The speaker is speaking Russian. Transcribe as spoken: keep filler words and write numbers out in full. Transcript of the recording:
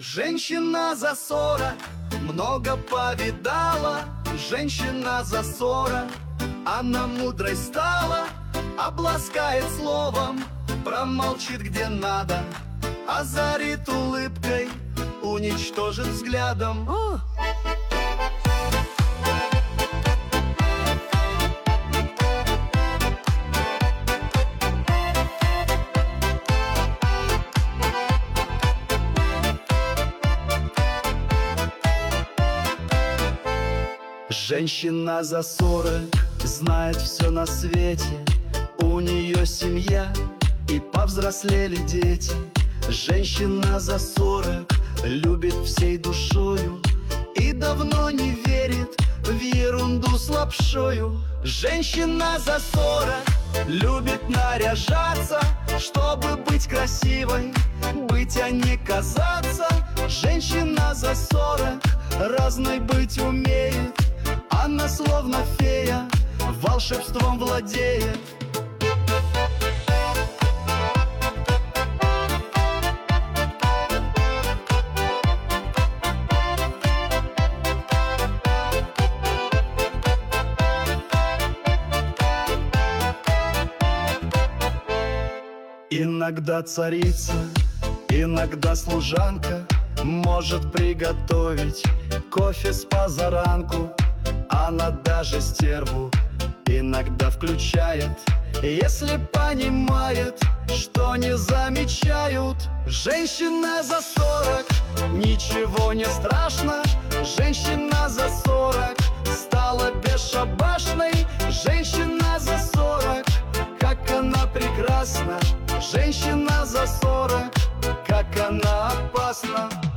Женщина за сорок много повидала, женщина за сорок, она мудрой стала, обласкает словом, промолчит где надо, озарит улыбкой, уничтожит взглядом. О! Женщина за сорок знает все на свете, у нее семья и повзрослели дети. Женщина за сорок любит всей душою и давно не верит в ерунду с лапшою. Женщина за сорок любит наряжаться, чтобы быть красивой, быть, а не казаться. Женщина за сорок разной быть умеет, она словно фея, волшебством владеет. Иногда царица, иногда служанка может приготовить кофе с позаранку. Она даже стерву иногда включает, если понимает, что не замечают. Женщина за сорок, ничего не страшно. Женщина за сорок стала бесшабашной. Женщина за сорок, как она прекрасна. Женщина за сорок, как она опасна.